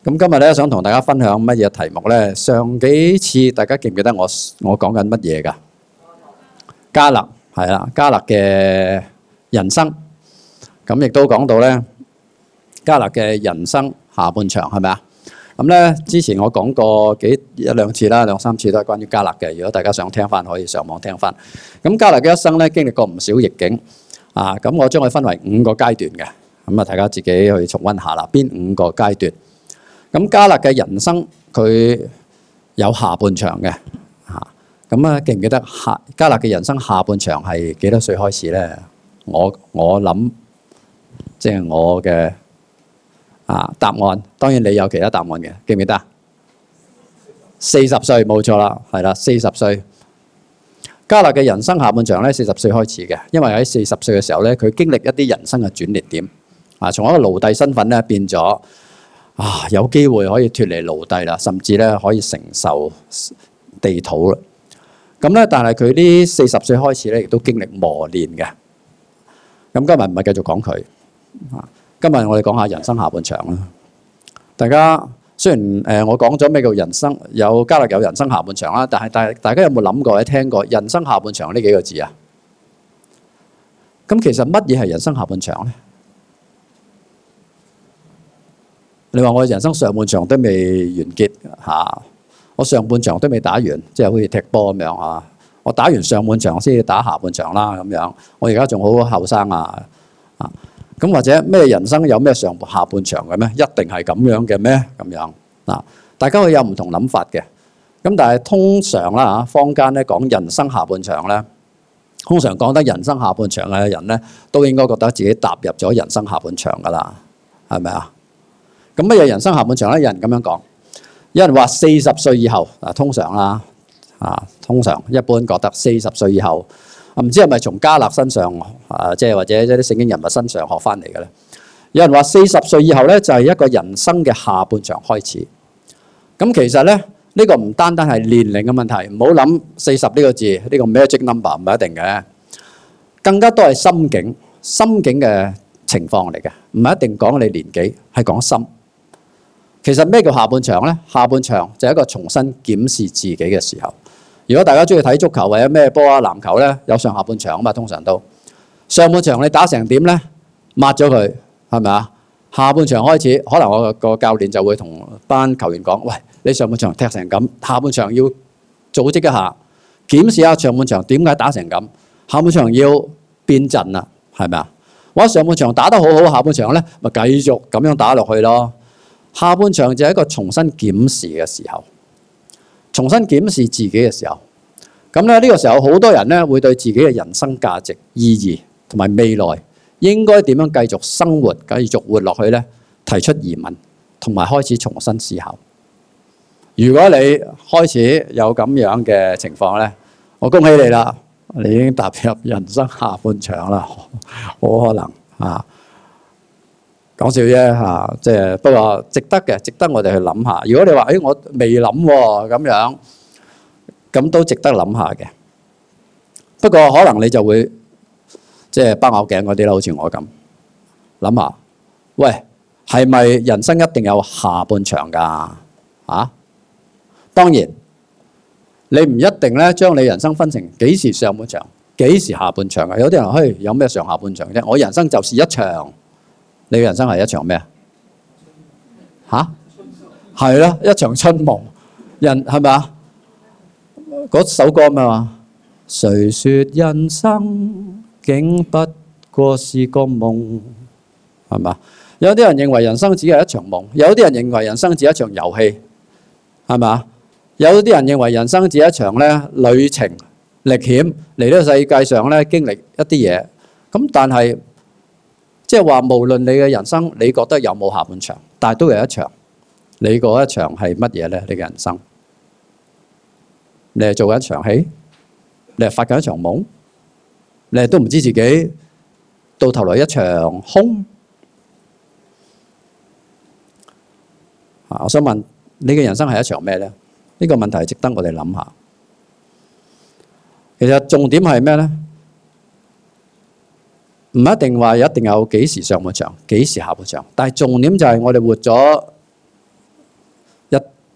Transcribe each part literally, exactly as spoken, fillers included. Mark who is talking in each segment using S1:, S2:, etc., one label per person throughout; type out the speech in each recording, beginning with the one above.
S1: 咁今日咧想同大家分享乜嘢題目咧？上幾次大家記唔記得我我講緊乜嘢㗎？迦勒係啦，迦勒嘅人生。咁亦都講到咧迦勒嘅人生下半場係咪啊？咁咧之前我講過幾一兩次啦，兩三次都係關於迦勒嘅。如果大家想聽翻，可以上網聽翻。咁迦勒嘅一生咧經歷過唔少逆境啊。咁我將佢分為五個階段嘅。咁啊，大家自己去重溫下啦。邊五個階段？咁迦勒嘅人生佢有下半場嘅嚇，咁啊記唔記得下迦勒嘅人生下半場係幾多歲開始咧？我我諗即係我嘅啊答案，當然你有其他答案嘅，記唔記得啊？四十歲冇錯啦，係啦，四十歲。迦勒嘅人生下半場咧，四十歲開始嘅，因為喺四十歲嘅時候咧，佢經歷一啲人生嘅轉捩點啊，從一個奴隸身份咧變咗。啊！有機會可以脫離奴隸啦，甚至咧可以承受地土啦。咁咧，但係佢呢四十歲開始咧，亦都經歷磨練嘅。咁今日唔係繼續講佢啊，今日我哋講下人生下半場啦。大家雖然誒我講咗咩叫人生，有迦勒有人生下半場啦，但係大大家有冇諗過或者聽過人生下半場呢幾個字啊？咁其實乜嘢係人生下半場咧？你話我人生上半場都未完結嚇，我上半場都未打完，即係好似踢波咁樣啊！我打完上半場先至打下半場啦咁樣。我而家仲好後生啊啊！咁或者咩人生有咩上下半場嘅咩？一定係咁樣嘅咩？咁樣嗱，大家會有唔同諗法嘅。咁但係通常啦嚇，坊間咧講人生下半場咧，通常講得人生下半場嘅人咧，都應該覺得自己踏入咗人生下半場噶啦，係咪啊？咁乜嘢人生下半場咧？有人咁樣講，有人話四十歲以後啊，通常啦啊，通常一般覺得四十歲以後，唔知係咪從迦勒身上啊，即係或者一啲聖經人物身上學翻嚟嘅咧？有人話四十歲以後咧，就係一個人生嘅下半場開始。咁其實咧，呢個唔單單係年齡嘅問題，唔好諗四十呢個字，呢個 magic number 唔係一定嘅，更加多係心境、心境嘅情況嚟嘅，唔係一定講你年紀，係講心。其實咩叫下半場咧？下半場就係一個重新檢視自己嘅時候。如果大家中意睇足球或者咩波啊籃球咧，有上下半場啊嘛，通常都上半場你打成點咧？抹咗佢係咪啊？下半場開始，可能我個教練就會同班球員講：喂，你上半場踢成咁，下半場要組織一下，檢視下上半場點解打成咁，下半場要變陣啦，係咪啊？我上半場打得好好，下半場咧咪繼續咁樣打落去咯。下半場就係一個重新檢視嘅時候，重新檢視自己嘅時候。咁咧呢個時候，好多人咧會對自己嘅人生價值、意義同埋未來應該點樣繼續生活、繼續活落去咧，提出疑問，同埋開始重新思考。如果你開始有咁樣嘅情況咧，我恭喜你啦，你已經踏入人生下半場啦，好可能啊。講笑啫嚇，即係不過值得嘅，值得我哋去諗下。如果你話誒我未諗喎咁樣，咁都值得諗下嘅。不過可能你就會即係包拗頸嗰啲啦，好似我咁諗下。喂，係咪人生一定有下半場㗎？啊，當然你唔一定咧，將你人生分成幾時上半場、幾時下半場嘅。有啲人話：嘿，有咩上下半場啫？我人生就是一場。你嘅人生係一場咩啊？嚇，係咯，一場春夢。人係咪啊？嗰首歌咩話？誰説人生竟不過是個夢？係嘛？有啲人認為人生只係一場夢，有啲人認為人生只係一場遊戲，係嘛？有啲人認為人生只係一場咧旅程歷險嚟呢個世界上咧經歷一啲嘢。咁但係，即係話，無論你嘅人生，你覺得有冇下半場，但係都有一場。你嗰一場係乜嘢咧？你嘅人生，你係做緊一場戲，你係發緊一場夢，你係都唔知自己到頭來一場空。啊，我想問你嘅人生係一場咩咧？呢個問題值得我哋諗下。其實重點係咩咧？唔一定話一定有幾時上半場，幾時下半場，但係重點就係我哋活咗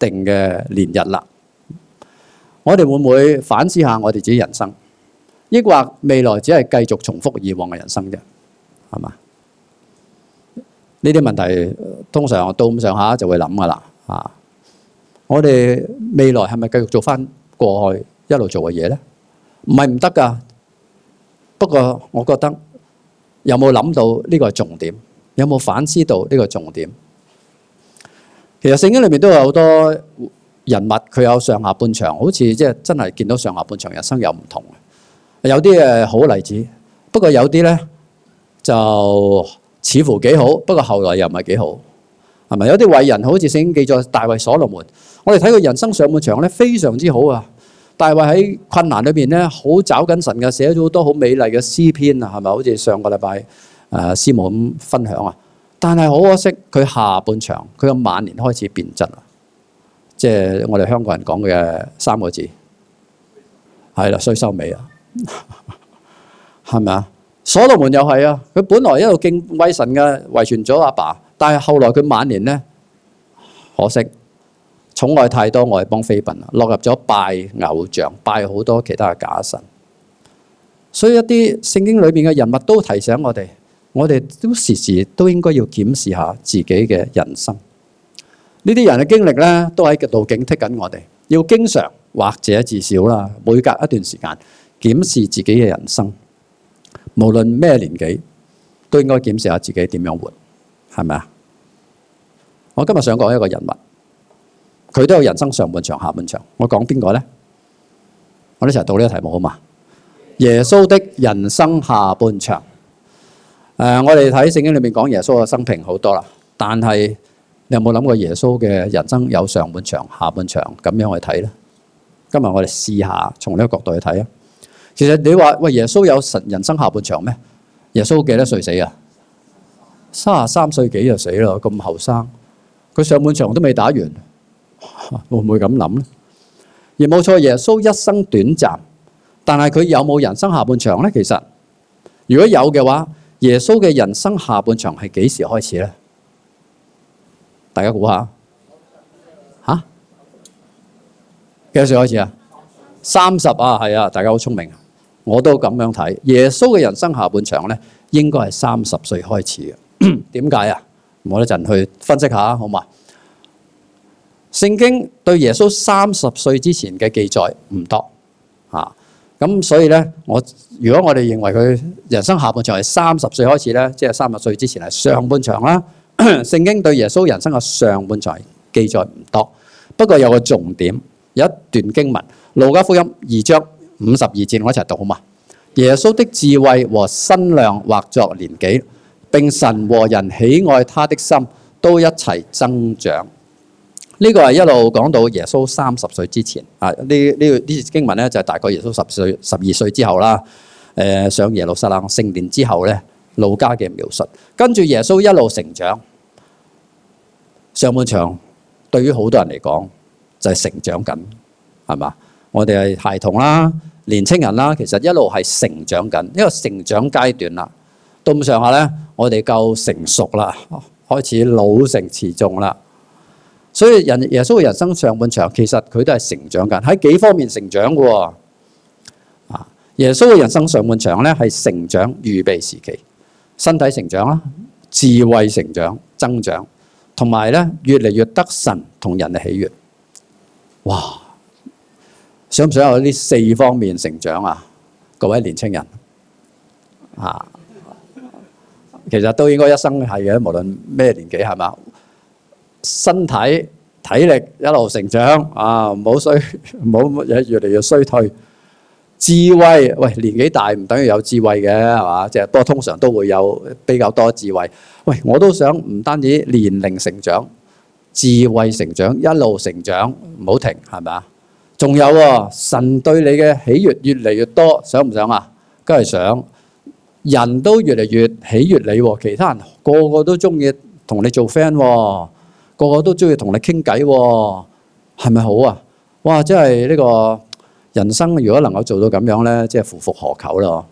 S1: 定嘅年日啦。我哋會唔會反思下我哋自己人生，抑或未來只係繼續重複以往嘅人生啫？係嘛？呢啲問題通常到咁上下就會諗噶啦。啊，我哋未來係咪繼續做翻過去一路做嘅嘢咧？唔係唔得噶，不過我覺得有冇諗到呢個係重點？有冇反思到呢個重點？其實聖經裏面都有好多人物，佢有上下半場，好似即係真係見到上下半場人生有唔同。有啲誒好例子，不過有啲咧就似乎幾好，不過後來又唔係幾好，係咪？有啲偉人好似聖經記載大衛所羅門，我哋睇佢人生上半場咧非常之好啊！大衛喺困難裏邊咧好找緊神嘅，寫咗好多好美麗嘅詩篇啊，係咪？好似上個禮拜誒師母咁分享啊。但係好可惜，佢下半場佢嘅晚年開始變質啦，即係我哋香港人講嘅三個字，係啦，衰收尾啊，係咪啊？所羅門又係啊，佢本來一路敬畏神嘅，遺傳咗阿爸，但係後來佢晚年咧，可惜寵愛太多，外邦妃嬪，落入咗拜偶像，拜好多其他嘅假神。所以一啲聖經裏邊嘅人物都提醒我哋。我哋都時時都應該要檢視下自己嘅人生。呢啲人嘅經歷咧，都喺度警惕緊我哋，要經常或者至少啦，每隔一段時間檢視自己嘅人生。無論咩年紀，都應該檢視下自己點樣活，係咪啊？我今日想講一個人物，佢都有人生上半場、下半場。我講邊個咧？我哋一齊讀呢個題目好嘛？耶穌的人生下半場。誒、呃，我哋睇聖經裏面講耶穌嘅生平好多啦，但係你有冇諗過耶穌嘅人生有上半場、下半場咁樣去睇咧？今日我哋試下從呢個角度去睇啊。其實你話喂，耶穌有神人生下半場咩？耶穌幾多歲死啊？三十三歲幾就死啦，咁後生，佢上半場都未打完，會唔會咁諗咧？而冇錯，耶穌一生短暫，但係佢有冇人生下半場咧？其實如果有嘅話，耶穌嘅人生下半場係幾時開始咧？大家估下嚇？幾多歲開始啊？三十啊，係啊，大家好聰明。我都咁樣睇，耶穌嘅人生下半場咧，應該係三十歲開始嘅。點解啊？我一陣去分析下，好嘛？聖經對耶穌三十歲之前嘅記載唔多啊。咁所以咧，我如果我哋認為佢人生下半場係三十歲開始咧，即係三十歲之前係上半場啦。聖經對耶穌人生嘅上半場記載唔多，不過有個重點，有一段經文，路加福音二章五十二節，我一齊讀好嘛？耶穌的智慧和身量或作年紀，並神和人喜愛他的心都一齊增長。呢個係一路講到耶穌三十歲之前啊！呢呢呢節經文咧就係大概耶穌十歲、十二歲之後啦。誒，上耶路撒冷聖殿之後咧，路加嘅描述。跟住耶穌一路成長，上半場對於好多人嚟講就係成長緊，係嘛？我哋係孩童啦、年青人啦，其實一路係成長緊，一個成長階段啦。到咁上下咧，我哋夠成熟啦，開始老成持重啦。所以人耶穌嘅人生上半場，其實佢都係成長緊，喺幾方面成長嘅喎。啊，耶穌嘅人生上半場咧係成長預備時期，身體成長啦，智慧成長增長，同埋咧越嚟越得神同人嘅喜悅。哇！想唔想有呢四方面成長啊？各位年青人啊，其實都應該一生係嘅，無論咩年紀係嘛。身體體力一路成長啊，唔好衰，唔好越嚟越衰退。智慧，喂，年紀大唔等於有智慧嘅，係嘛？即係不過通常都會有比較多智慧。喂，我都想唔單止年齡成長，智慧成長，一路成長，唔好停，係咪啊？仲有喎，神對你嘅喜悅越嚟越多，想唔想啊？梗係想，人都越嚟越喜悅你喎，其他人個個都中意同你做 friend 喎。個個都中意同你傾偈喎，係咪好啊？哇！真係呢個人生，如果能夠做到咁樣咧，即係夫復何求咯。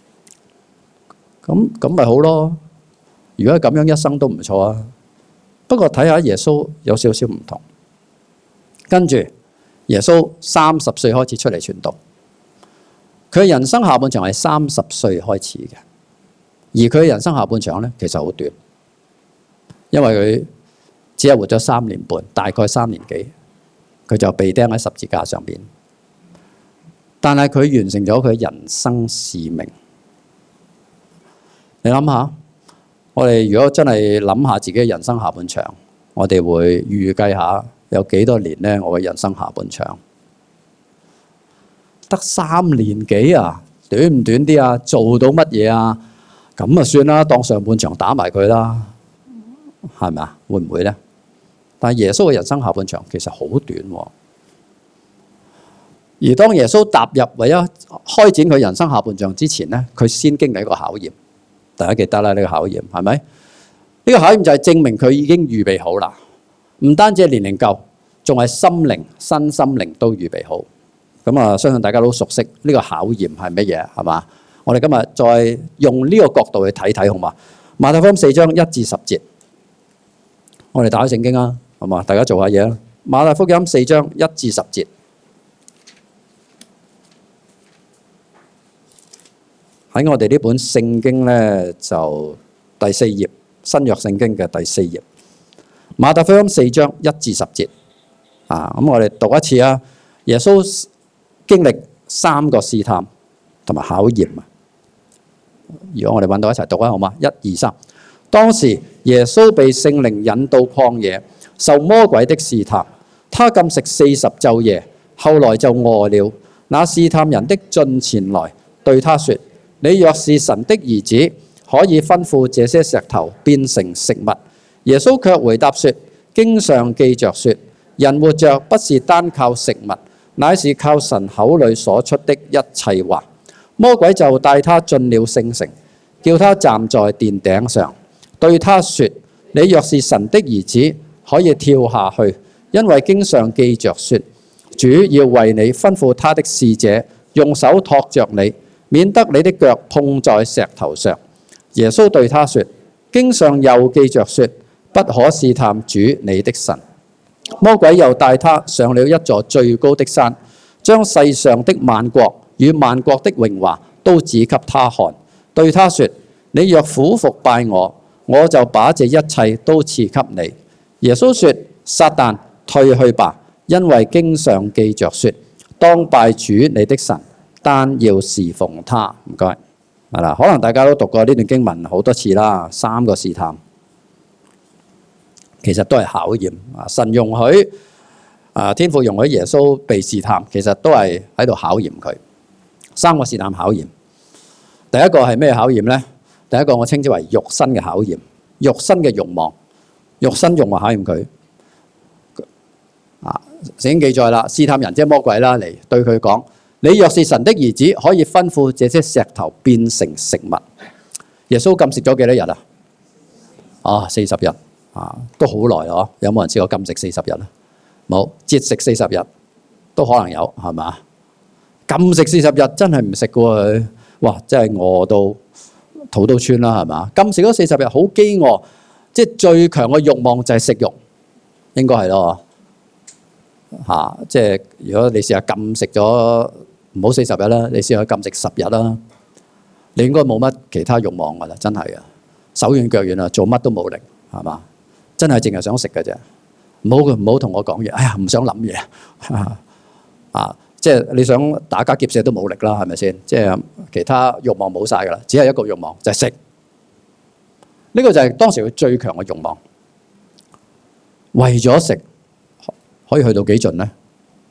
S1: 咁咁咪好咯。如果咁樣一生都唔錯啊。不過睇下耶穌有少少唔同。 跟住耶穌三十歲開始出嚟傳道，佢嘅人生下半場係三十歲開始嘅，而佢嘅人生下半場咧其實好短，因為佢只係活咗三年半，大概三年幾，佢就被釘喺十字架上邊。但係佢完成咗佢人生使命。你諗下，我哋如果真係諗下自己嘅人生下半場，我哋會預計下有幾多年呢？我嘅人生下半場得三年幾啊？短唔短啲啊？做到乜嘢啊？咁啊算啦，當上半場打埋佢啦，係咪啊？會唔會呢？但係耶穌嘅人生下半場其實好短喎。而當耶穌踏入為咗開展佢人生下半場之前呢，佢先經歷一個考驗。大家記得啦，呢個考驗係咪？呢個考驗就係證明佢已經預備好啦。唔單止係年齡夠，仲係心靈、身心靈都預備好。咁啊，相信大家都熟悉呢個考驗係乜嘢，係嘛？我哋今日再用呢個角度去睇睇，好嘛？馬太福音四章一至十節，我哋打開聖經啊，好嘛？大家做下嘢啦。馬太福音四章一至十節。喺我哋呢本聖經咧，就第四頁，新約聖經嘅第四頁，馬太福音四章一至十節啊。咁我哋讀一次啊。耶穌經歷三個試探同埋考驗啊。如果我哋揾到一齊讀啊，好嘛？一二三。當時耶穌被聖靈引到曠野，受魔鬼的試探，他禁食四十晝夜，後來就餓了。那試探人的進前來，對他說：你若是神的兒子，可以吩咐這些石頭變成食物。耶穌卻回答說：經上記着說，人活着不是單靠食物，乃是靠神口裏所出的一切話。魔鬼就帶他進了聖城，叫他站在殿頂上，對他說：你若是神的兒子，可以跳下去，因為經上記着說，主要為你吩咐他的使者，用手托着你，免得你的腳碰在石頭上。耶穌對他說：經上又記着說，不可試探主你的神。魔鬼又帶他上了一座最高的山，將世上的萬國與萬國的榮華都指給他看，對他說：你若俯伏拜我，我就把這一切都賜給你。耶穌說：撒旦，退去吧，因為經上記着說，當拜主你的神，單要侍奉他。唔該，係啦，可能大家都讀過呢段經文好多次啦。三個試探其實都係考驗啊！神容許啊，天父容許耶穌被試探，其實都係喺度考驗佢。三個試探考驗，第一個係咩考驗呢？第一個我稱之為肉身嘅考驗，肉身嘅慾望，肉身慾望考驗佢。啊，聖經記載啦，試探人即係魔鬼啦，嚟對佢講：你若是神的兒子，可以吩咐這些石頭變成食物。耶穌禁食咗幾多日啊？啊，四十日啊，都好耐咯。有冇人試過禁食四十日啊？冇，節食四十日都可能有，係嘛？禁食四十日真係唔食過佢，哇！真係餓到肚都穿啦，係嘛？禁食咗四十日，好飢餓，即係最強嘅慾望就係食肉，應該係咯。嚇、啊！即係如果你試下禁食咗，唔好四十日啦，你試下禁食十日啦，你應該冇乜其他慾望噶啦，真係啊，手軟腳軟啊，做乜都冇力，係嘛？真係淨係想食嘅啫，唔好唔好同我講嘢，哎呀唔想諗嘢啊！即係你想打家劫舍都冇力啦，係咪先？即係其他慾望冇晒噶啦，只係一個慾望就係食。呢個就係當時佢最強嘅慾望，為咗食。可以去到幾盡呢？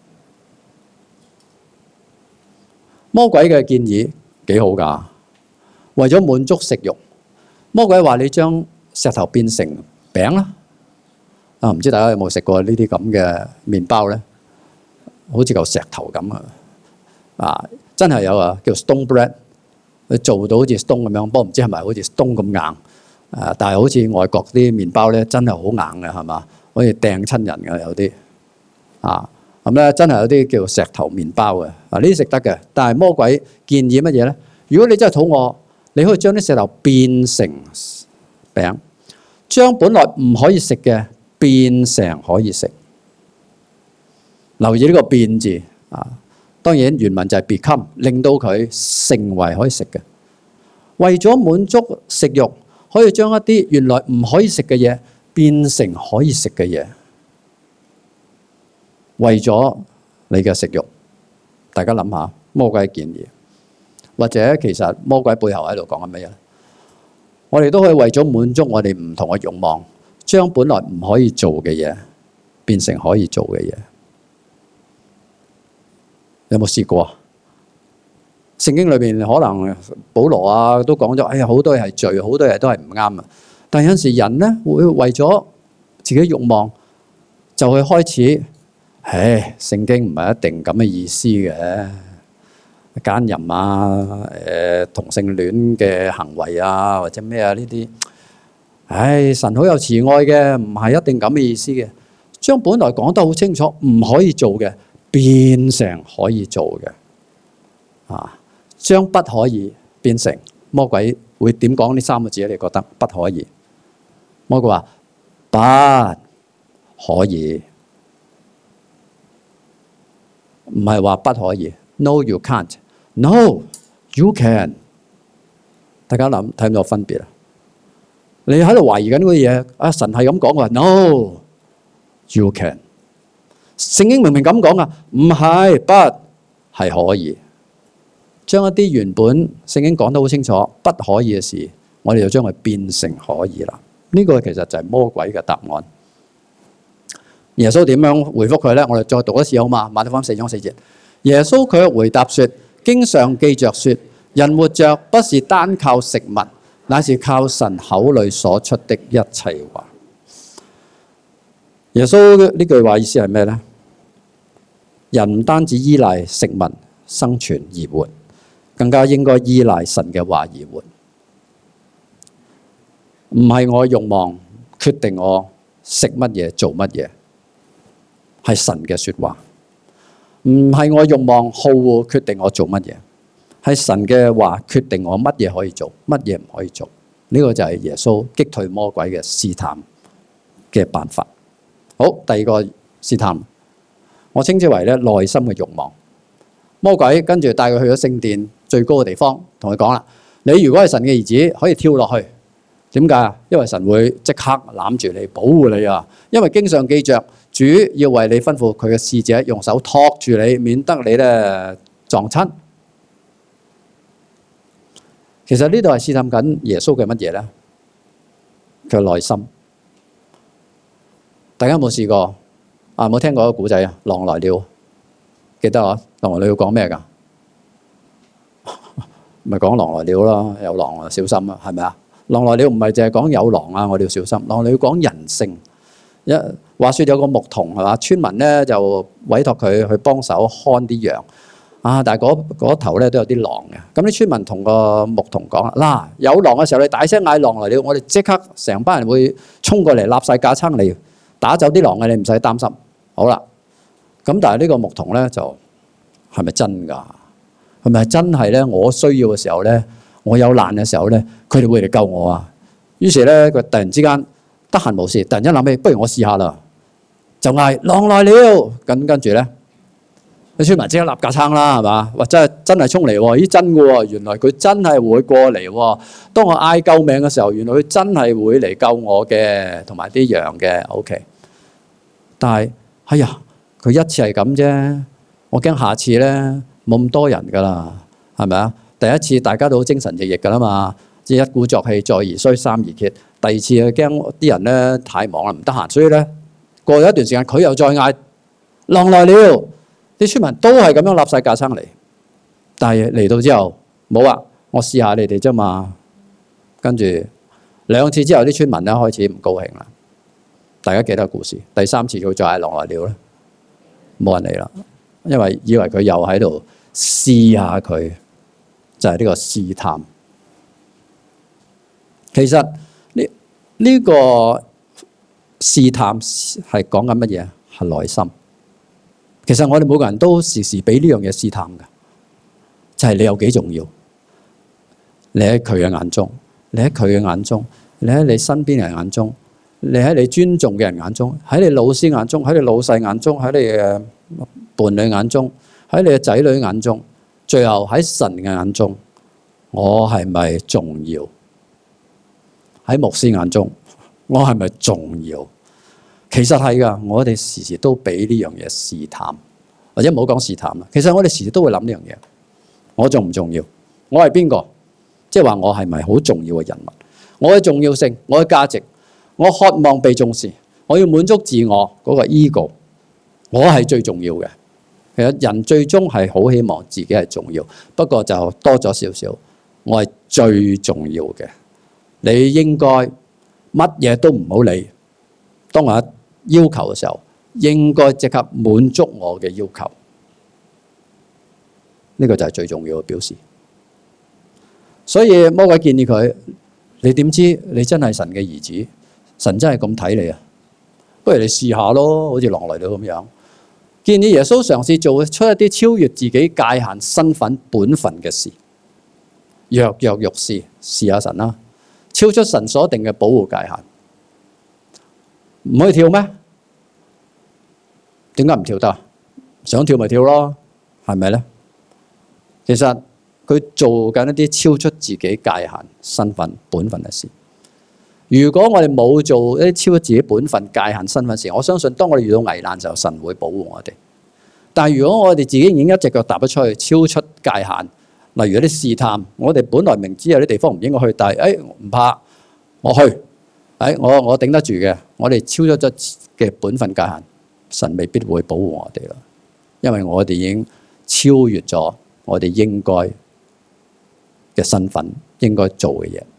S1: 魔鬼嘅建議幾好㗎，為咗滿足食慾，魔鬼話你將石頭變成餅啦。啊，唔知大家有冇食過呢啲咁嘅麵包咧？好似嚿石頭咁啊！啊，真係有啊，叫 stone bread，佢做到好似 stone 咁樣，不過唔知係咪好似 stone 咁硬啊？但係好似外國啲麵包咧，真係好硬嘅，係嘛？可以掟親人嘅有啲。啊，咁咧真係有啲叫石頭麵包嘅，啊呢啲食得嘅，但係魔鬼建議乜嘢咧？如果你真係肚餓，你可以將啲石頭變成餅，將本來唔可以食嘅變成可以食。 留意呢個變字啊，當然原文就係 become，令到佢成為可以食嘅。為咗滿足食慾，可以將一啲原來唔可以食嘅嘢變成可以食嘅嘢。為咗你嘅食慾，大家諗下魔鬼嘅建議，或者其實魔鬼背後喺度講緊乜嘢？我哋都可以為咗滿足我哋唔同嘅慾望，將本來唔可以做嘅嘢變成可以做嘅嘢。有冇試過啊？聖經裏邊可能保羅啊都講咗，哎呀好多嘢係罪，好多嘢都係唔啱啊。但係有陣時人咧會為咗自己慾望，就去開始，唉，聖經唔係一定咁嘅意思嘅。奸淫啊，誒同性戀嘅行為啊，或者咩啊呢啲，唉，神好有慈愛嘅，唔係一定咁嘅意思嘅。將本來講得好清楚唔可以做嘅，變成可以做嘅，啊，將不可以變成，魔鬼會點講呢三個字？你覺得不可以？魔鬼話不可以，唔係話不可以。No, you can't. No, you can. 大家諗睇唔到分別啊？你喺度懷疑緊嗰啲嘢，啊神係咁講嘅 ，No, you can。聖經明明咁講啊，唔係，不係可以。將一啲原本聖經講得好清楚不可以嘅事，我哋就將佢變成可以啦。呢個其實就係魔鬼嘅答案。耶穌點樣回覆佢咧？我哋再讀一次好嘛？馬太福音四章四節。耶穌佢回答說：經上記着說，人活着不是單靠食物，乃是靠神口裏所出的一切話。耶穌呢句話意思係咩呢？人唔單止依賴食物生存而活，更加應該依賴神嘅話而活。唔係我慾望決定我食乜嘢做乜嘢，係神嘅說話。唔係我慾望好惡決定我做乜嘢，係神嘅話決定我乜嘢可以做，乜嘢唔可以做。呢個就係耶穌擊退魔鬼嘅試探嘅辦法。好，第二個試探，我稱之為咧內心嘅慾望。魔鬼跟住帶佢去咗聖殿最高嘅地方，同佢講啦：你如果係神嘅兒子，可以跳落去。點解啊？因為神會即刻攬住你，保護你啊！因為經上記着，主要為你吩咐佢嘅使者用手托住你，免得你咧撞親。其實呢度係試探緊耶穌嘅乜嘢咧？佢嘅內心。大家有冇試過啊？有冇聽過一個古仔啊？狼來了，記得啊？狼來了要講咩㗎？咪講狼來了咯，有狼啊，小心啊，係咪啊？狼來了唔係淨係講有狼啊，我哋要小心。狼來了要講人性。一話説有個牧童係嘛，村民咧就委託佢去幫手看啲羊啊，但係嗰嗰頭咧都有啲狼嘅。咁啲村民同個牧童講啦：嗱，有狼嘅時候你大聲嗌狼來了，我哋即刻成班人會衝過嚟，立晒架撐嚟打走啲狼嘅，你唔使擔心。好啦，咁但係呢個牧童咧就係咪真㗎？係咪真係咧？我需要嘅時候咧，我有難嘅時候咧，佢哋會嚟救我啊！於是咧，佢突然之間得閒無事，突然間諗起，不如我試下啦，就嗌狼來了。咁跟住咧，啲村民即刻立架撐啦，係嘛？哇！真係真係衝嚟喎！咦，真嘅喎！原來佢真係會過嚟喎。當我嗌救命嘅時候，原來佢真係會嚟救我嘅，同埋啲羊嘅。OK，但係哎呀，佢一次係咁啫，我驚下次咧冇咁多人㗎啦，係咪啊？第一次大家都好精神奕奕㗎啦嘛，即係一鼓作氣，再而衰，三而竭。第二次佢驚啲人咧太忙啦，唔得閒，所以咧過咗一段時間，佢又再嗌狼來了，啲村民都係咁樣立晒架撐嚟。但係嚟到之後冇啊，我試下你哋啫嘛。跟住兩次之後，啲村民咧開始唔高興啦。大家記得故事。第三次佢再嗌狼來了咧，冇人嚟啦，因為以為佢又喺度試下佢。就係呢個試探。其實呢呢個試探係講緊乜嘢？係內心。其實我哋每個人都時時俾呢樣嘢試探㗎，就係你有幾重要。你喺佢嘅眼中，你喺佢嘅眼中，你喺你身邊人眼中， 你喺你尊重嘅人眼中，喺你老師眼中，喺你老細眼中，喺你嘅伴侶眼中，喺你嘅仔女眼中，最後喺神嘅眼中，我係咪重要？喺牧師眼中，我係咪重要？其實係噶，我哋時時都俾呢樣嘢試探，或者唔好講試探啦。其實我哋時時都會諗呢樣嘢，我重唔重要？我係邊個？即係話我係咪好重要嘅人物？我嘅重要性，我嘅價值，我渴望被重視，我要滿足自我嗰個 ego， 我係最重要嘅。其實人最終係好希望自己係重要，不過就多咗少少，我係最重要嘅。你應該乜嘢都唔好理，當我要求嘅時候，應該即刻滿足我嘅要求。呢個就係最重要嘅表示。所以魔鬼建議佢：你點知你真係神嘅兒子？神真係咁睇你啊？不如你試下咯，好似狼來了咁樣。建議耶穌嘗試做出一啲超越自己界限、身份、本分嘅事，躍躍欲試，試下神啦，超出神所定嘅保護界限。唔可以跳咩？點解唔跳得？想跳咪跳咯，係咪咧？其實佢做緊一啲超出自己界限、身份、本分嘅事。如果我哋冇做一啲超出自己本分、界限、身份嘅事，我相信當我哋遇到危難就神會保護我哋。但係如果我哋自己已經一隻腳踏咗出去，超出界限，例如一啲試探，我哋本來明知有啲地方唔應該去，但係誒唔怕，我去，誒、哎、我我頂得住嘅，我哋超出咗嘅本分界限，神未必會保護我哋啦，因為我哋已經超越咗我哋應該嘅身份，應該做嘅嘢。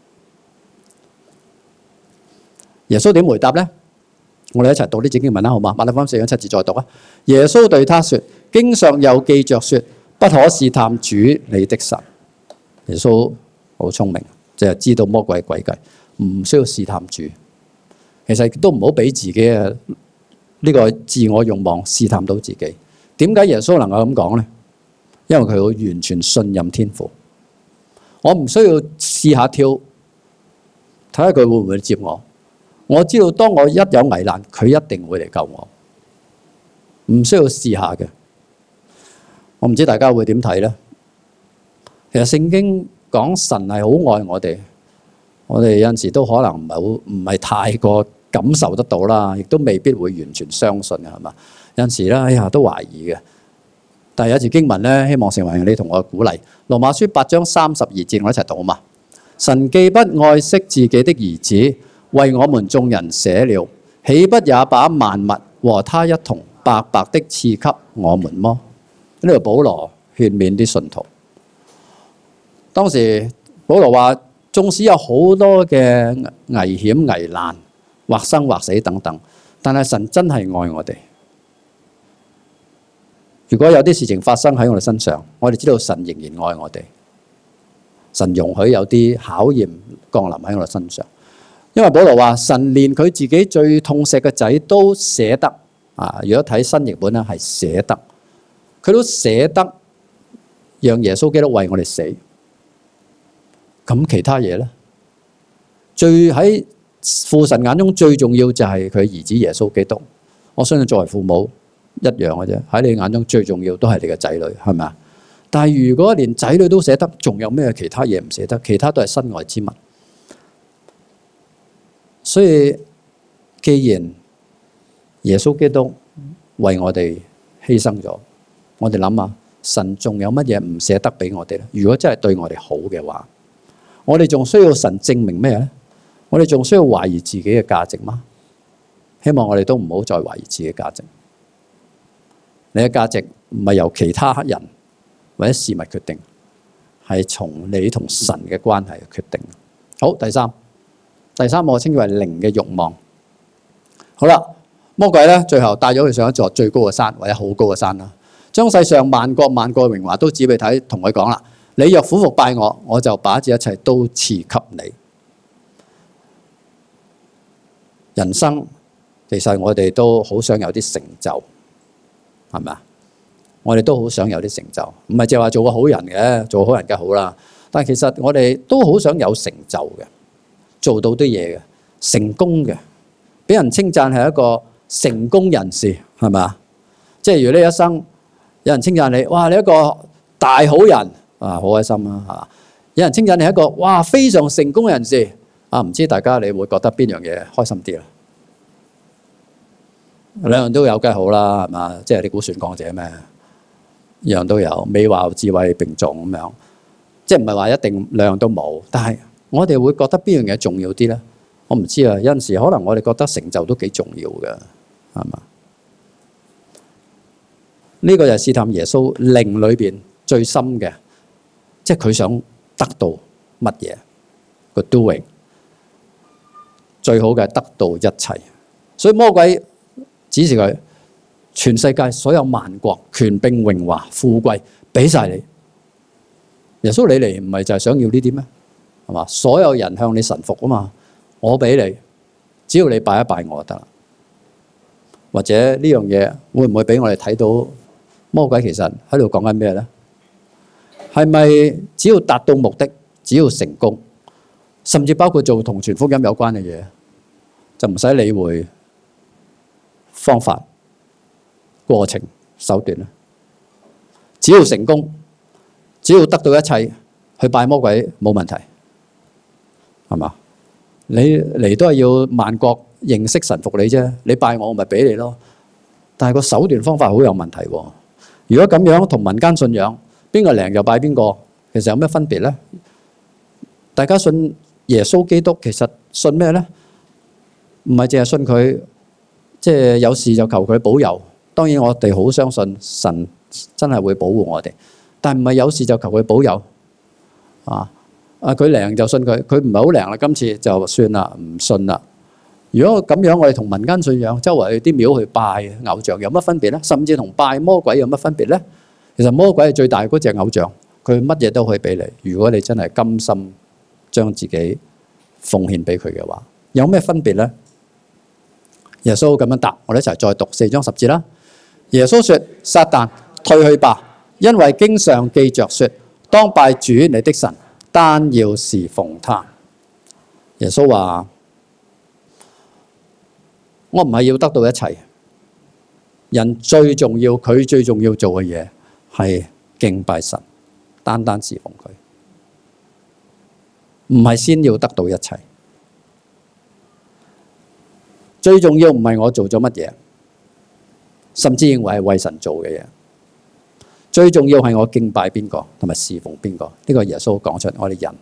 S1: 耶穌點回答呢？我哋一齊讀呢節經文啦，好嘛？馬太福音四章七節再讀啊。耶穌對他說：經上有記着說，不可試探主你的神。耶穌好聰明，就係知道魔鬼嘅詭計，唔需要試探主。其實都唔好俾自己嘅呢個自我慾望試探到自己。點解耶穌能夠咁講呢？因為佢好完全信任天父。我唔需要試下跳，睇下佢會唔會接我。我知道當我一有危難，佢一定會嚟救我，唔需要試下嘅。我唔知大家會點睇呢？其實聖經講神係好愛我哋，我哋有陣時都可能唔係好，唔係太過感受得到啦，亦都未必會完全相信嘅，係嘛？有陣時咧，哎呀都懷疑嘅。但係有一節經文咧，希望成為你同我嘅鼓勵。羅馬書八章三十二節，我一齊讀啊嘛。神既不愛惜自己的兒子，為我們眾人捨了，豈不也把萬物和他一同白白的賜給我們麼？呢度保羅勸勉啲信徒。當時保羅話，縱使有好多嘅危險危難，或生或死等等，但係神真係愛我哋。如果有啲事情發生喺我哋身上，我哋知道神仍然愛我哋。神容許有啲考驗降臨喺我哋身上。因為保羅話神連佢自己最痛錫嘅仔都捨得啊！如果睇新譯本咧，係捨得，佢都捨得讓耶穌基督為我哋死。咁其他嘢咧，最喺父神眼中最重要就係佢兒子耶穌基督。我相信作為父母一樣嘅啫，喺你眼中最重要都係你嘅仔女，係咪啊？但係如果連仔女都捨得，仲有咩其他嘢唔捨得？其他都係身外之物。所以，既然耶穌基督為我哋犧牲咗，我哋諗下，神仲有乜嘢唔捨得俾我哋咧？如果真係對我哋好嘅話，我哋仲需要神證明咩咧？我哋仲需要懷疑自己嘅價值嗎？希望我哋都唔好再懷疑自己嘅價值。你嘅價值唔係由其他人或者事物決定，係從你同神嘅關係決定。好，第三。第三個我稱之為靈嘅慾望。好啦，魔鬼咧最後帶咗佢上一座最高嘅山，或者好高嘅山啦，將世上萬國萬國嘅榮華都指俾佢睇，同佢講啦：你若俯伏拜我，我就把這一切都賜給你。人生其實我哋都好想有啲成就，係咪啊？我哋都好想有啲成就，唔係淨係話做個好人嘅，做好人梗係好啦。但係其實我哋都好想有成就嘅。做到啲嘢嘅，成功嘅， 俾人稱讚係一個成功人士，係咪啊？即係如果你一生有人稱讚你，哇！你一個大好人啊，好開心啊嚇！有人稱讚你係一個哇非常成功人士啊，唔知大家你會覺得邊樣嘢開心啲啊？兩樣都有梗係好啦，係嘛？即係你估算講者咩？樣都有，美貌智慧並重咁樣，即係唔係話一定兩樣都冇，但係我哋會覺得邊樣嘢重要啲咧？我唔知啊，有陣時可能我哋覺得成就都幾重要嘅，係嘛？呢個就係試探耶穌靈裏邊最深嘅，即係佢想得到乜嘢個 doing 最好嘅得到一切，所以魔鬼指示佢全世界所有萬國權柄榮華富貴俾晒你。耶穌你嚟唔係就係想要呢啲咩？係嘛？所有人向你臣服啊嘛，我俾你，只要你拜一拜我就得啦。或者呢樣嘢會唔會俾我哋睇到魔鬼其實喺度講緊咩咧？係咪只要達到目的，只要成功，甚至包括做同傳福音有關嘅嘢，就唔使理會方法、過程、手段咧？只要成功，只要得到一切，去拜魔鬼冇問題，係嘛？你嚟都係要萬國認識臣服你啫，你拜我，我咪俾你咯。但係個手段方法好有問題喎。如果咁樣同民間信仰，邊個靈就拜邊個，其實有咩分別咧？大家信耶穌基督，其實信咩咧？唔係淨係信佢，即係有事就求佢保佑。當然我哋好相信神真係會保護我哋，但係唔係有事就求佢保佑啊！啊，佢靈就信佢，佢唔係好靈啦，今次就算啦，唔信啦。如果咁樣，我哋同民間信仰周圍去啲廟去拜偶像有乜分別咧？甚至同拜魔鬼有乜分別咧？其實魔鬼係最大嗰隻偶像，佢乜嘢都可以俾你。如果你真係甘心將自己奉獻俾佢嘅話，有咩分別咧？耶穌咁樣答，我哋一齊再讀四章十節啦。耶穌說：撒旦退去吧，因為經上記着說，當拜主你的神，單要侍奉他。耶穌話：我唔係要得到一切，人最重要，佢最重要做嘅嘢係敬拜神，單單侍奉佢，唔係先要得到一切。最重要唔係我做咗乜嘢，甚至認為係為神做嘅嘢。最重要係我敬拜邊個同埋侍奉邊個。呢個耶穌講出我哋人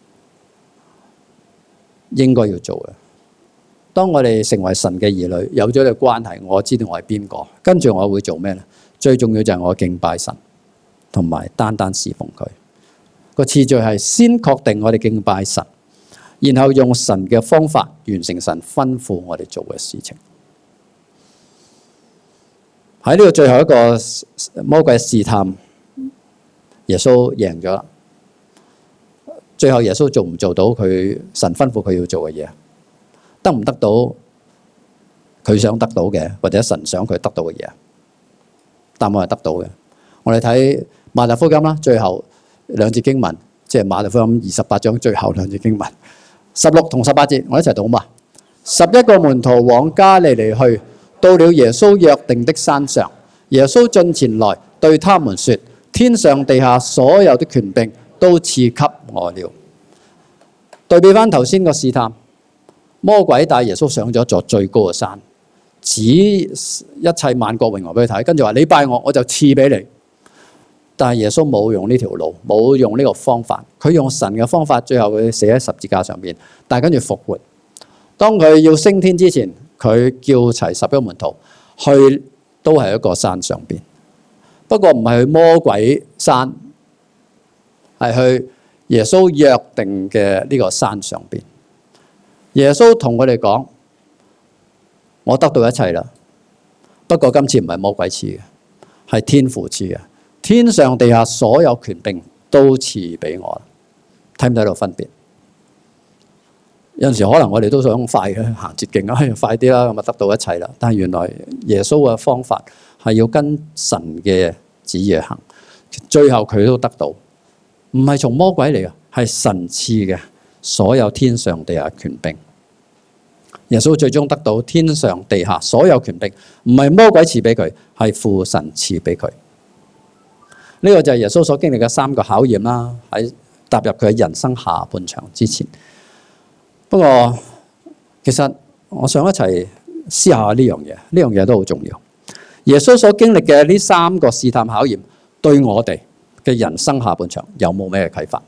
S1: 應該要做嘅。當我哋成為神嘅兒女，有咗呢個關係，我知道我係邊個，跟住我會做咩咧？最重要就係我敬拜神，同埋單單侍奉佢。個次序係先確定我哋敬拜神，然後用神嘅方法完成神吩咐我哋做嘅事情。喺呢個最後一個魔鬼試探，耶穌贏咗啦。最後耶穌做唔做到佢神吩咐佢要做嘅嘢？得唔得到佢想得到嘅，或者神想佢得到嘅嘢？答案係得到嘅。我哋睇馬太福音啦，最後兩節經文，即係馬太福音二十八章最後兩節經文，十六同十八節，我一齊讀嘛。十一個門徒往加利利去，到了耶穌約定的山上，耶穌進前來對他們說：天上地下所有的權柄都賜給我了。對比翻頭先個試探，魔鬼帶耶穌上咗一座最高嘅山，指一切萬國榮華俾佢睇，跟住話你拜我，我就賜俾你。但係耶穌冇用呢條路，冇用呢個方法，佢用神嘅方法，最後佢死喺十字架上邊，但係跟住復活。當佢要升天之前，佢叫齊十一個門徒去，都係一個山上邊，不過唔係去魔鬼山，係去耶穌約定嘅呢個山上邊。耶穌同佢哋講：我得到一切啦，不過今次唔係魔鬼賜嘅，係天父賜嘅。天上地下所有權柄都賜俾我。睇唔睇到分別？有陣時可能我哋都想快嘅行捷徑啊，快啲啦，咁啊得到一切啦。但係原來耶穌嘅方法係要跟神嘅旨意行，最後佢都得到，唔係從魔鬼嚟嘅，係神賜嘅所有天上地下權柄。 耶穌最終得到天上地下所有權柄，唔係魔鬼賜俾佢，係父神賜俾佢。呢個就係耶穌所經歷嘅三個考驗啦，喺踏入佢嘅人生下半場之前。不過其實我想一齊思考下呢樣嘢，呢樣嘢都好重要。耶穌所經歷嘅呢三個試探考驗，對我哋嘅人生下半場有冇咩啟發？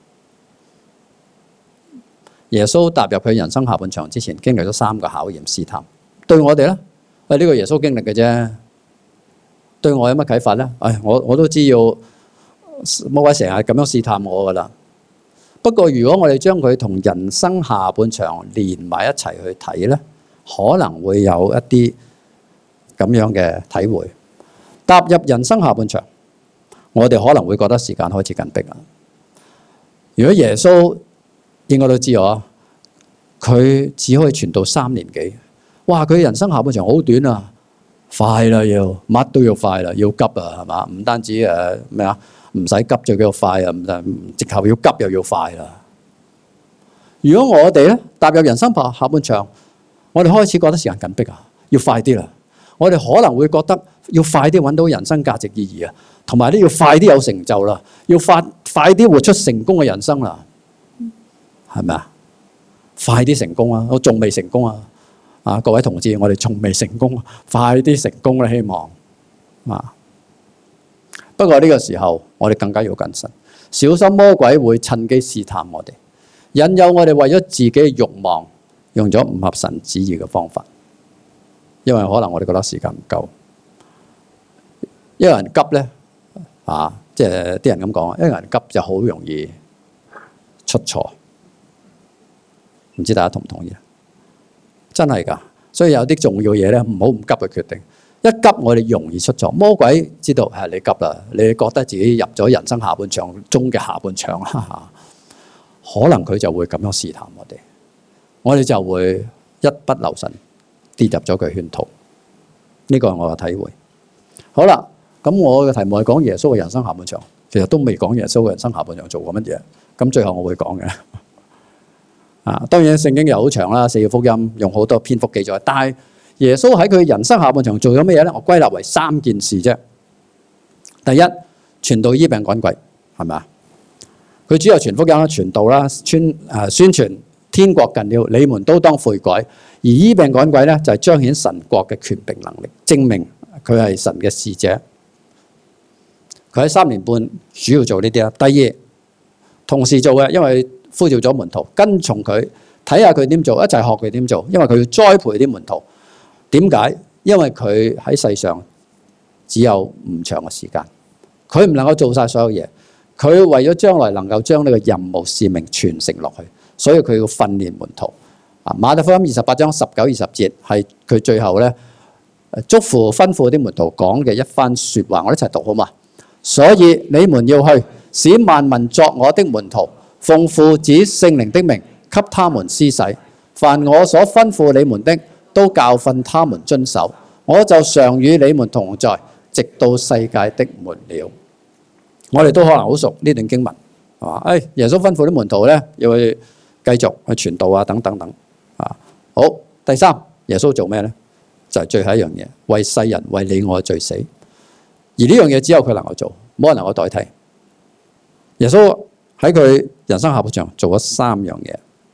S1: 耶穌踏入佢人生下半場之前，經歷咗三個考驗試探，對我哋咧，喂，呢個耶穌經歷嘅啫，對我有乜啟發咧？唉，我我都知要魔鬼成日咁樣試探我噶啦。不過如果我哋將佢同人生下半場連埋一齊去睇咧，可能會有一啲咁樣嘅體會。踏入人生下半場，我哋可能會覺得時間開始緊迫啦。如果耶穌應該都知我，佢只可以傳道三年幾。哇！佢人生下半場好短啊，快啦，要乜都要快啦，要急啊，係嘛？唔單止誒咩啊，唔使急最緊要快啊，唔直頭要急又要快啦。如果我哋咧踏入人生下半場，我哋開始覺得時間緊迫啊，要快啲啦。我哋可能會覺得要快啲揾到人生價值意義啊，同埋咧要快啲有成就啦，要快快啲活出成功嘅人生啦。係咪啊？快啲成功啊！我仲未成功啊！啊，各位同志，我哋仲未成功，快啲成功啦！希望啊。不過呢個時候，我哋更加要謹慎，小心魔鬼會趁機試探我哋，引誘我哋為咗自己嘅慾望，用咗唔合神旨意嘅方法。因為可能我哋覺得時間唔夠，一個人急咧啊，即係啲人咁講啊，一個人急就好容易出錯。唔知大家同唔同意啊？真係㗎，所以有啲重要嘢咧，唔好唔急嘅決定。一急我哋容易出錯。魔鬼知道係你急啦，你覺得自己入咗人生下半場中嘅下半場啦，可能佢就會咁樣試探我哋，我哋就會一不留神跌入咗佢圈套。呢個係我嘅體會。好啦，咁我嘅題目係講耶穌嘅人生下半場，其實都未講耶穌嘅人生下半場做過乜嘢。咁最後我會講嘅。啊，當然聖經又好長啦，四個福音用好多篇幅記載。但係耶穌喺佢人生下半場做咗咩嘢咧？我歸納為三件事啫。第一，傳道醫病趕鬼，係咪啊？佢主要傳福音啦、傳道啦、宣誒宣傳天國近了，你們都當悔改。而醫病趕鬼咧，就係彰顯神國嘅權柄能力，證明佢係神嘅使者。佢喺三年半主要做呢啲啦。第二，同時做嘅，因為呼召咗門徒跟從佢，睇下佢點做，一齊學佢點做。因為佢要栽培啲門徒。點解？因為佢喺世上只有唔長嘅時間，佢唔能夠做晒所有嘢。佢為咗將來能夠將呢個任務使命傳承落去，所以佢要訓練門徒。啊，馬太福音二十八章十九二十節係佢最後咧囑咐吩咐啲門徒講嘅一番説話。我哋一齊讀好嘛？所以你們要去，使萬民作我的門徒，奉父子聖靈的名給他們施洗，凡我所吩咐你們的，都教訓他們遵守。我就常與你們同在，直到世界的末了。我哋都可能好熟呢段經文，係嘛？誒，耶穌吩咐啲門徒咧，要去繼續去傳道啊，等等等啊。好，第三，耶穌做咩咧？就係最後一樣嘢，為世人為你我罪死。而呢樣嘢只有佢能夠做，冇人能夠代替。耶穌喺佢人生下半場做咗三樣嘢，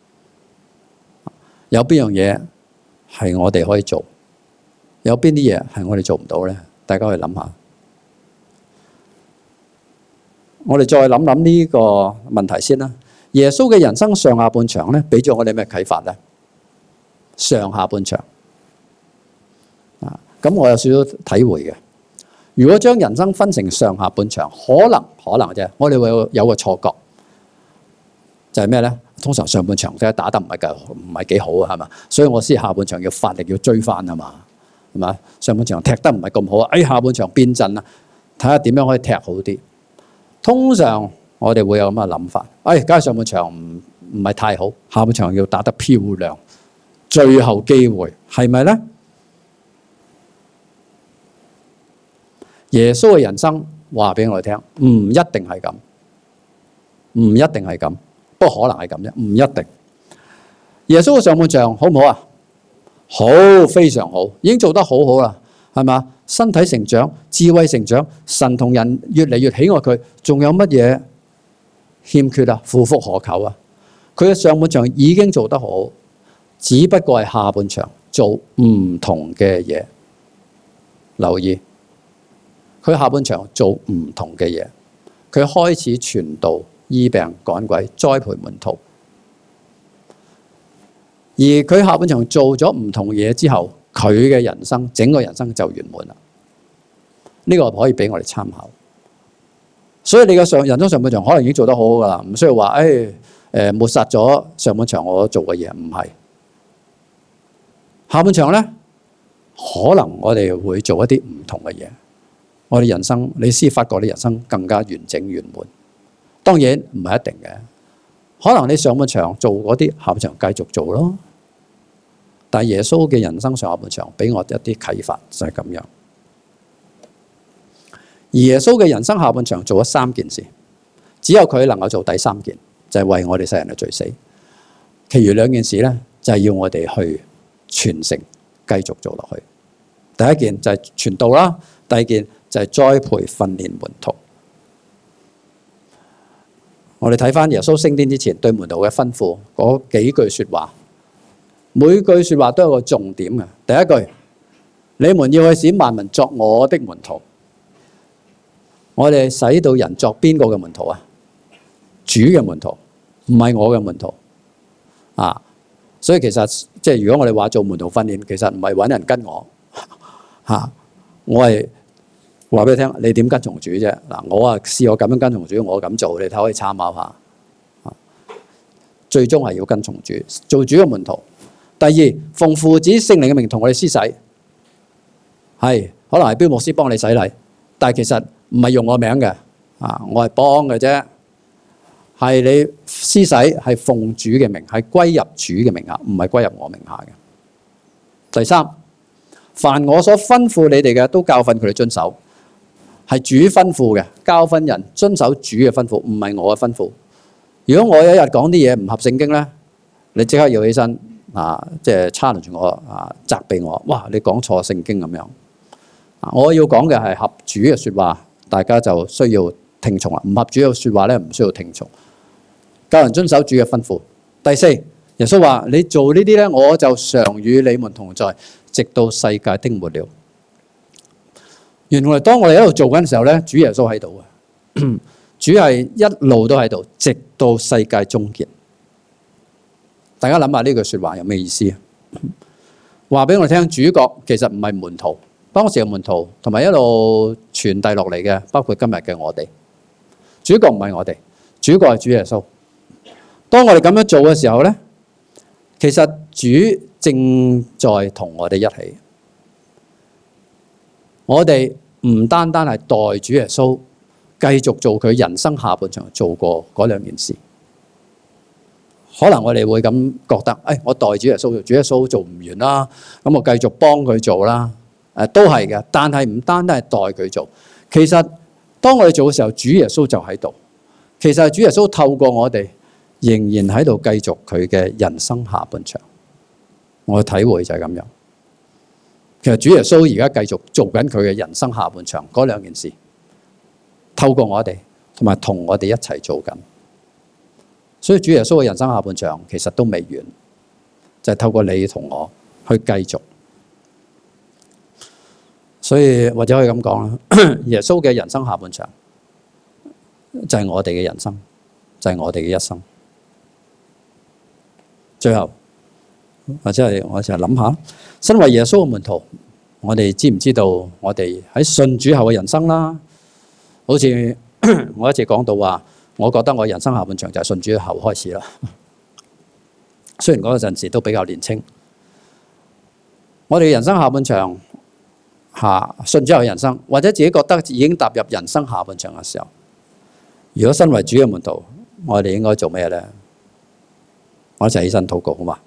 S1: 有邊樣嘢係我哋可以做？有邊啲嘢係我哋做唔到咧？大家去諗下。我哋再諗諗呢個問題先啦。耶穌嘅人生上下半場咧，俾咗我哋咩啟發咧？上下半場啊，咁我有少少體會嘅。如果將人生分成上下半場，可能可能啫，我哋會有個錯覺，就係咩咧？通常上半場即係打得唔係夠，唔係幾好啊，係嘛？所以我先下半場要發力要追翻啊嘛，係嘛？上半場踢得唔係咁好啊，哎，下半場變陣啊，睇下點樣可以踢好啲。通常我哋會有咁嘅諗法，哎，梗係上半場唔唔係太好，下半場要打得漂亮，最後機會係咪咧？耶穌嘅人生話俾我哋聽，唔一定係咁，唔一定係咁，不過可能係咁啫，唔一定。耶穌嘅上半場好唔好啊？ 好，非常好，已經做得好好啦，係嘛？身體成長，智慧成長，神同人越嚟越喜愛佢，仲有乜嘢欠缺啊？夫復何求啊？佢嘅上半場已經做得好，只不過係下半場做唔同嘅嘢。留意，佢下半場做唔同嘅嘢，佢開始傳道、醫病、趕鬼、栽培門徒。而佢下半場做咗唔同嘢之後，佢嘅人生整個人生就圓滿啦。呢個可以俾我哋參考。所以你嘅上人生上半場可能已經做得好好噶啦，唔需要話誒誒抹殺咗上半場我做嘅嘢，唔係。下半場咧，可能我哋會做一啲唔同嘅嘢，我哋人生你先發覺你人生更加完整圓滿。當然唔係一定嘅，可能你上半場做嗰啲，下半場繼續做咯。但係耶穌嘅人生上下半場俾我哋一啲啟發，就係咁樣。而耶穌嘅人生下半場做咗三件事，只有佢能夠做第三件，就係為我哋世人嘅罪死。其餘兩件事咧，就係要我哋去傳承，繼續做落去。第一件就係傳道啦，第二件就係栽培訓練門徒。我哋睇翻耶穌升天之前對門徒嘅吩咐嗰幾句說話，每句說話都有個重點嘅。第一句，你們要去使萬民作我的門徒。我哋使到人作邊個嘅門徒啊？主嘅門徒，唔係我嘅門徒啊！所以其實即係如果我哋話做門徒訓練，其實唔係揾人跟我嚇、啊，我係話俾你聽，你點跟從主啫？嗱，我啊試過咁樣跟從主，我咁做，你睇可以參考下。啊、最終係要跟從主，做主嘅門徒。第二，奉父子聖靈嘅名同我哋施洗，係可能係標牧師幫你洗禮，但係其實唔係用我名嘅，啊，我係幫嘅啫。係你施洗係奉主嘅名，係歸入主嘅名下，唔係歸入我名下嘅。第三，凡我所吩咐你哋嘅，都教訓佢哋遵守，係主吩咐嘅，教訓人遵守主嘅吩咐，唔係我嘅吩咐。如果我有一日講啲嘢唔合聖經咧，你即刻要起身啊，即係 challenge 我啊，責備我，哇！你講錯聖經咁樣。我要講嘅係合主嘅説話，大家就需要聽從啦。唔合主嘅説話咧，唔需要聽從。教人遵守主嘅吩咐。第四，耶穌話：你做呢啲咧，我就常與你們同在，直到世界的末了。原來當我哋喺度做緊嘅時候咧，主耶穌喺度嘅，主係一路都喺度，直到世界終結。大家諗下呢句説話有咩意思啊？話俾我哋聽，主角其實唔係門徒。當時嘅門徒同埋一路傳遞落嚟嘅，包括今日嘅我哋，主角唔係我哋，主角係主耶穌。當我哋咁樣做嘅時候咧，其實主正在同我哋一起。我哋唔單單係代主耶穌繼續做佢人生下半場做過嗰兩件事。可能我哋會咁覺得，誒、哎，我代主耶穌做，主耶穌做唔完啦，咁我繼續幫佢做啦。誒，都係嘅，但係唔單單係代佢做。其實當我哋做嘅時候，主耶穌就喺度。其實係主耶穌透過我哋，仍然喺度繼續佢嘅人生下半場。我嘅體會就係咁樣。其實主耶穌而家繼續做緊佢嘅人生下半場嗰兩件事，透過我哋同埋同我哋一齊做緊。所以主耶穌嘅人生下半場其實都未完，就係透過你同我去繼續。所以或者可以咁講啦，耶穌嘅人生下半場就係我哋嘅人生，就係我哋嘅一生。最後或者係我成日諗下，身為耶穌嘅門徒，我哋知唔知道我哋喺信主後嘅人生啦？好似我一直講到話，我覺得我人生下半場就係信主後開始啦。雖然嗰陣時都比較年輕，我哋人生下半場。下信主後嘅人生，或者自己覺得已經踏入人生下半場嘅時候，如果身為主嘅門徒，我哋應該做咩咧？我一齊起身禱告好嘛？